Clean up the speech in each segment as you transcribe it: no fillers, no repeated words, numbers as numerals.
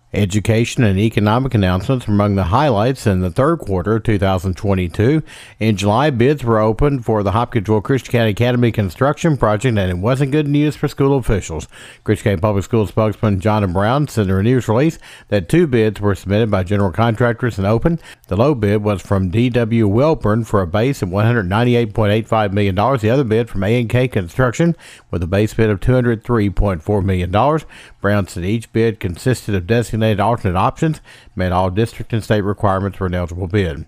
Education and economic announcements were among the highlights in the third quarter of 2022. In July, bids were opened for the Hopkinsville Christian County Academy construction project, and it wasn't good news for school officials. Christian County Public Schools spokesman John Brown said in a news release that 2 bids were submitted by general contractors and opened. The low bid was from D.W. Welburn for a base of $198.85 million. The other bid from A&K Construction with a base bid of $203.4 million. Brown said each bid consisted of designated alternate options, met all district and state requirements for an eligible bid.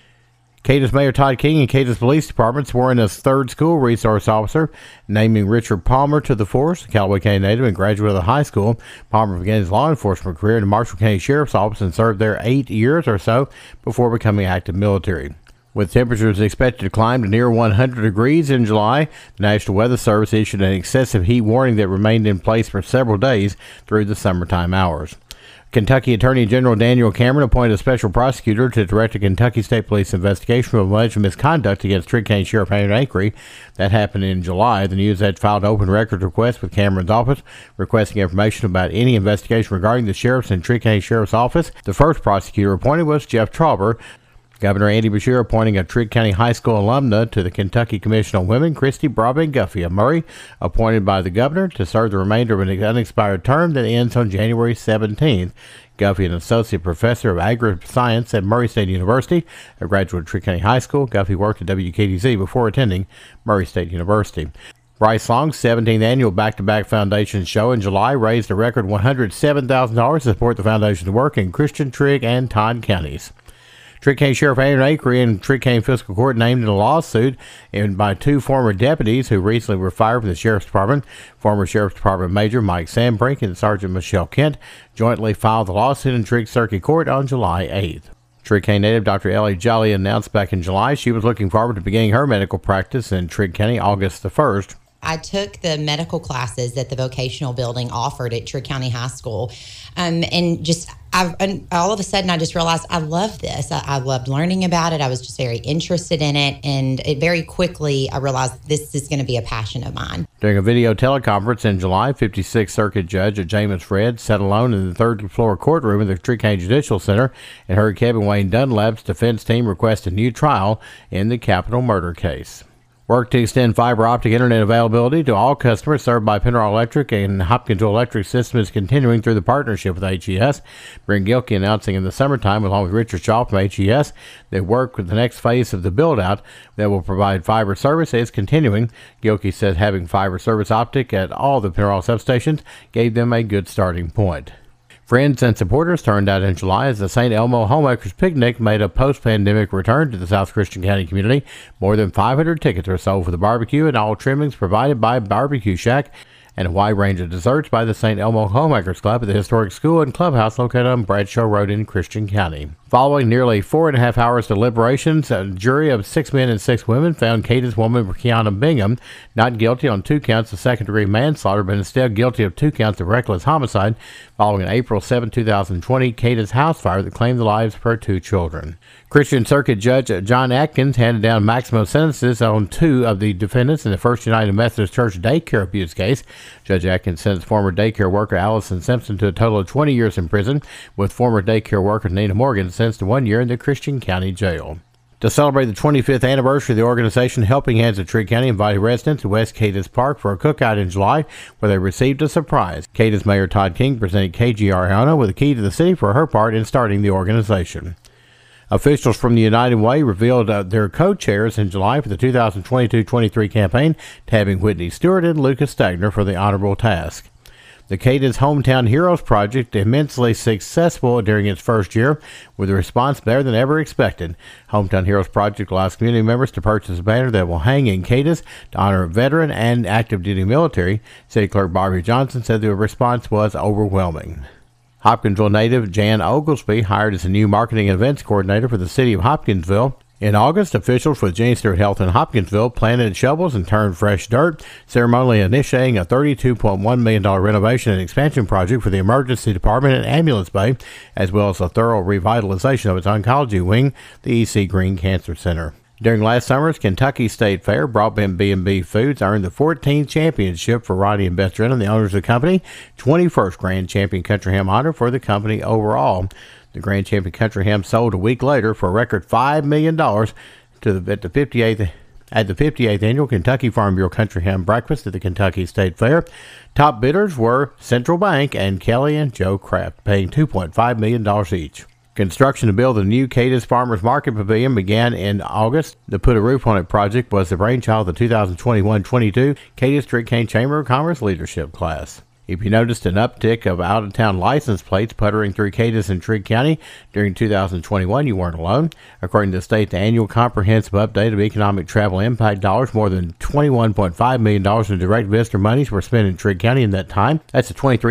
Cadiz Mayor Todd King and Cadiz Police Department swore in as third school resource officer, naming Richard Palmer to the force. Callaway County native and graduate of the high school, Palmer began his law enforcement career in the Marshall County Sheriff's Office and served there 8 years or so before becoming active military. With temperatures expected to climb to near 100 degrees in July, the National Weather Service issued an excessive heat warning that remained in place for several days through the summertime hours. Kentucky Attorney General Daniel Cameron appointed a special prosecutor to direct a Kentucky State Police investigation of alleged misconduct against Trigg County Sheriff Aaron Akery. That happened in July. The News Edge filed an open records request with Cameron's office, requesting information about any investigation regarding the sheriff's and Trigg County Sheriff's Office. The first prosecutor appointed was Jeff Trauber. Governor Andy Beshear appointing a Trigg County High School alumna to the Kentucky Commission on Women, Christy Broadbent Guffey of Murray, appointed by the governor to serve the remainder of an unexpired term that ends on January 17th. Guffey, an associate professor of agri-science at Murray State University, a graduate of Trigg County High School. Guffey worked at WKDZ before attending Murray State University. Bryce Long's 17th annual Back-to-Back Foundation show in July raised a record $107,000 to support the foundation's work in Christian, Trigg, and Todd counties. Trigg County Sheriff Aaron Akery and Trigg County Fiscal Court named in a lawsuit by 2 former deputies who recently were fired from the Sheriff's Department. Former Sheriff's Department Major Mike Sandbrink and Sergeant Michelle Kent jointly filed the lawsuit in Trigg Circuit Court on July 8th. Trigg County native Dr. Ellie Jolly announced back in July she was looking forward to beginning her medical practice in Trigg County August the 1st. I took the medical classes that the vocational building offered at Trigg County High School. And all of a sudden, I just realized I love this. I loved learning about it. I was just very interested in it. And very quickly, I realized this is going to be a passion of mine. During a video teleconference in July, 56th Circuit Judge James Fred sat alone in the third-floor courtroom of the Trigg County Judicial Center and heard Kevin Wayne Dunlap's defense team request a new trial in the capital murder case. Work to extend fiber optic internet availability to all customers served by Penroll Electric and Hopkinsville Electric System is continuing through the partnership with HES. Brent Gilkey announcing in the summertime, along with Richard Shaw from HES, that work with the next phase of the build-out that will provide fiber service is continuing. Gilkey said having fiber service optic at all the Penroll substations gave them a good starting point. Friends and supporters turned out in July as the St. Elmo Homemakers Picnic made a post-pandemic return to the South Christian County community. More than 500 tickets were sold for the barbecue and all trimmings provided by Barbecue Shack and a wide range of desserts by the St. Elmo Homemakers Club at the historic school and clubhouse located on Bradshaw Road in Christian County. Following nearly 4.5 hours deliberations, a jury of 6 men and 6 women found Cadiz woman Kiana Bingham not guilty on 2 counts of second-degree manslaughter, but instead guilty of 2 counts of reckless homicide following an April 7, 2020 Cadiz house fire that claimed the lives of her 2 children. Christian Circuit Judge John Atkins handed down maximum sentences on 2 of the defendants in the First United Methodist Church daycare abuse case. Judge Atkins sentenced former daycare worker Allison Simpson to a total of 20 years in prison, with former daycare worker Nina Morgan sentenced to 1 year in the Christian County Jail. To celebrate the 25th anniversary of the organization, Helping Hands of Trigg County invited residents to West Cadiz Park for a cookout in July, where they received a surprise. Cadiz Mayor Todd King presented KG Ariana with a key to the city for her part in starting the organization. Officials from the United Way revealed their co-chairs in July for the 2022-23 campaign, tabbing Whitney Stewart and Lucas Stagner for the honorable task. The Cadiz Hometown Heroes Project immensely successful during its first year, with a response better than ever expected. Hometown Heroes Project allows community members to purchase a banner that will hang in Cadiz to honor veteran and active duty military. City Clerk Barbie Johnson said the response was overwhelming. Hopkinsville native Jan Oglesby hired as a new marketing and events coordinator for the city of Hopkinsville. In August, officials with Jenny Stewart Health in Hopkinsville planted shovels and turned fresh dirt, ceremonially initiating a $32.1 million renovation and expansion project for the emergency department and ambulance bay, as well as a thorough revitalization of its oncology wing, the E.C. Green Cancer Center. During last summer's Kentucky State Fair, Broadbent B&B Foods earned the 14th championship for Roddy and Beth Drennan, the owners of the company, 21st Grand Champion Country Ham honor for the company overall. The Grand Champion Country Ham sold a week later for a record $5 million at the 58th Annual Kentucky Farm Bureau Country Ham Breakfast at the Kentucky State Fair. Top bidders were Central Bank and Kelly and Joe Kraft, paying $2.5 million each. Construction to build the new Cadiz Farmers Market Pavilion began in August. The Put a Roof on It project was the brainchild of the 2021-22 Cadiz Trigg Cain Chamber of Commerce Leadership Class. If you noticed an uptick of out-of-town license plates puttering through Cadiz and Trigg County during 2021, you weren't alone. According to the state's annual comprehensive update of economic travel impact dollars, more than $21.5 million in direct visitor monies were spent in Trigg County in that time. That's a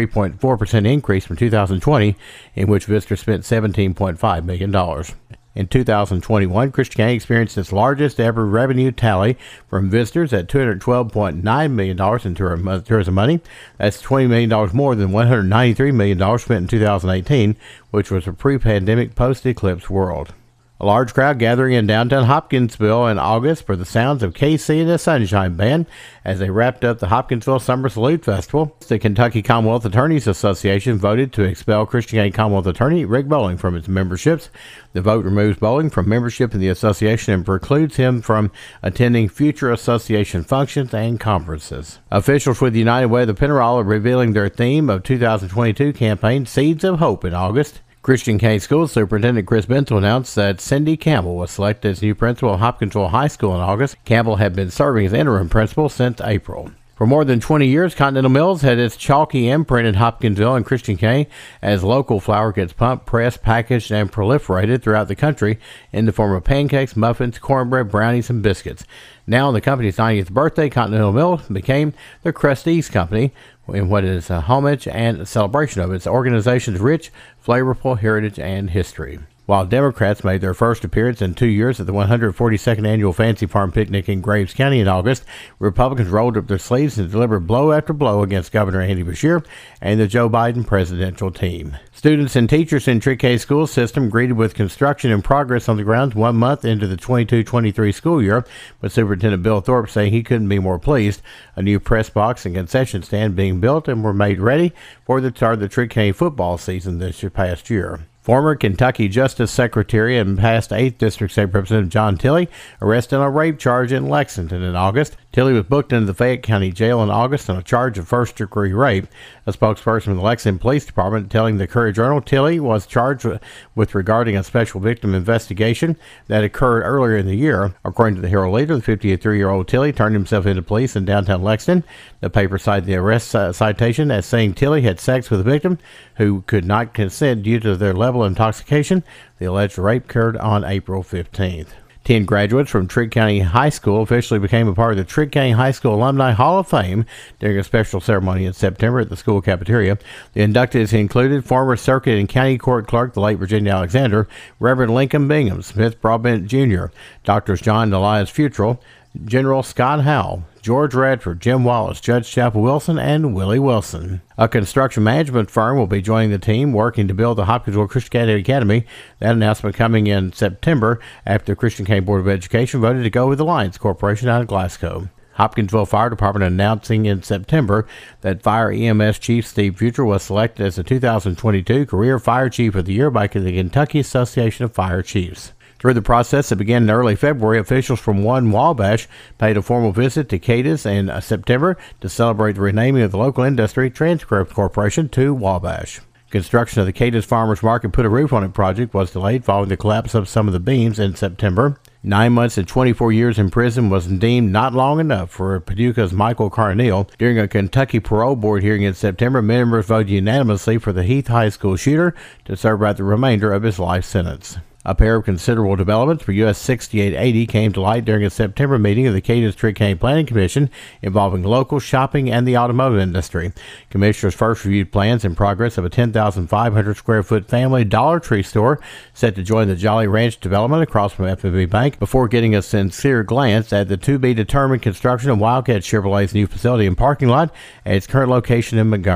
23.4% increase from 2020, in which visitors spent $17.5 million. In 2021, Christian County experienced its largest ever revenue tally from visitors at $212.9 million in tourism money. That's $20 million more than $193 million spent in 2018, which was a pre-pandemic post-eclipse world. A large crowd gathering in downtown Hopkinsville in August for the sounds of KC and the Sunshine Band as they wrapped up the Hopkinsville Summer Salute Festival. The Kentucky Commonwealth Attorneys Association voted to expel Christian County Commonwealth Attorney Rick Bowling from its memberships. The vote removes Bowling from membership in the association and precludes him from attending future association functions and conferences. Officials with United Way of the Pennyroyal are revealing their theme of 2022 campaign, Seeds of Hope, in August. Christian County School Superintendent Chris Bensel announced that Cindy Campbell was selected as new principal of Hopkinsville High School in August. Campbell had been serving as interim principal since April. For more than 20 years, Continental Mills had its chalky imprint in Hopkinsville and Christian County as local flour gets pumped, pressed, packaged, and proliferated throughout the country in the form of pancakes, muffins, cornbread, brownies, and biscuits. Now, on the company's 90th birthday, Continental Mills became the Crustees Company in what is a homage and celebration of its organization's rich, flavorful heritage and history. While Democrats made their first appearance in 2 years at the 142nd Annual Fancy Farm Picnic in Graves County in August, Republicans rolled up their sleeves and delivered blow after blow against Governor Andy Beshear and the Joe Biden presidential team. Students and teachers in Trigg County school system greeted with construction in progress on the grounds 1 month into the 22-23 school year, with Superintendent Bill Thorpe saying he couldn't be more pleased. A new press box and concession stand being built and were made ready for the start of the Trigg County football season this past year. Former Kentucky Justice Secretary and past 8th District State Representative John Tilley arrested on a rape charge in Lexington in August. Tilley was booked into the Fayette County Jail in August on a charge of first-degree rape. A spokesperson from the Lexington Police Department telling the Courier-Journal Tilley was charged with regarding a special victim investigation that occurred earlier in the year. According to the Herald Leader, the 53-year-old Tilley turned himself into police in downtown Lexington. The paper cited the arrest citation as saying Tilley had sex with a victim who could not consent due to their level of intoxication. The alleged rape occurred on April 15th. 10 graduates from Trigg County High School officially became a part of the Trigg County High School Alumni Hall of Fame during a special ceremony in September at the school cafeteria. The inductees included former circuit and county court clerk, the late Virginia Alexander, Reverend Lincoln Bingham, Smith Broadbent Jr., Doctors John and Elias Futrell, General Scott Howell, George Radford, Jim Wallace, Judge Chapel Wilson, and Willie Wilson. A construction management firm will be joining the team working to build the Hopkinsville Christian County Academy. That announcement coming in September after the Christian County Board of Education voted to go with Alliance Corporation out of Glasgow. Hopkinsville Fire Department announcing in September that Fire EMS Chief Steve Futrell was selected as the 2022 Career Fire Chief of the Year by the Kentucky Association of Fire Chiefs. Through the process that began in early February, officials from One Wabash paid a formal visit to Cadiz in September to celebrate the renaming of the local industry Transcript Corporation to Wabash. Construction of the Cadiz Farmers Market Put a Roof on It project was delayed following the collapse of some of the beams in September. 9 months and 24 years in prison was deemed not long enough for Paducah's Michael Carneal. During a Kentucky parole board hearing in September, members voted unanimously for the Heath High School shooter to serve out the remainder of his life sentence. A pair of considerable developments for US 6880 came to light during a September meeting of the Cadiz Trigg County Planning Commission involving local shopping and the automotive industry. Commissioners first reviewed plans in progress of a 10,500 square foot family Dollar Tree store set to join the Jolly Ranch development across from FNB Bank before getting a sincere glance at the to-be-determined construction of Wildcat Chevrolet's new facility and parking lot at its current location in Montgomery.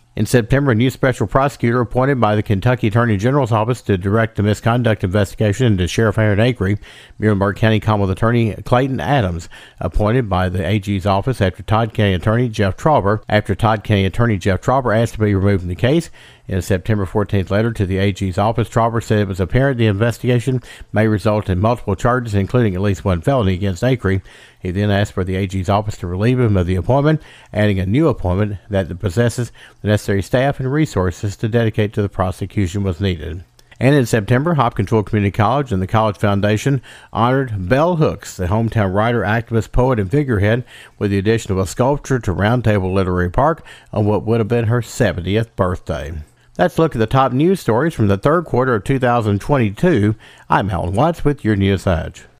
In September, a new special prosecutor appointed by the Kentucky Attorney General's Office to direct the misconduct investigation into Sheriff Aaron Acree, Muhlenberg County Commonwealth Attorney Clayton Adams, appointed by the AG's office after Todd County Attorney Jeff Trauber asked to be removed from the case. In a September 14th letter to the AG's office, Trauber said it was apparent the investigation may result in multiple charges, including at least one felony against Acree. He then asked for the AG's office to relieve him of the appointment, adding a new appointment that possesses the necessary staff and resources to dedicate to the prosecution was needed. And in September, Hopkins Community College and the College Foundation honored Bell Hooks, the hometown writer, activist, poet, and figurehead, with the addition of a sculpture to Round Table Literary Park on what would have been her 70th birthday. Let's look at the top news stories from the third quarter of 2022. I'm Alan Watts with your News Edge.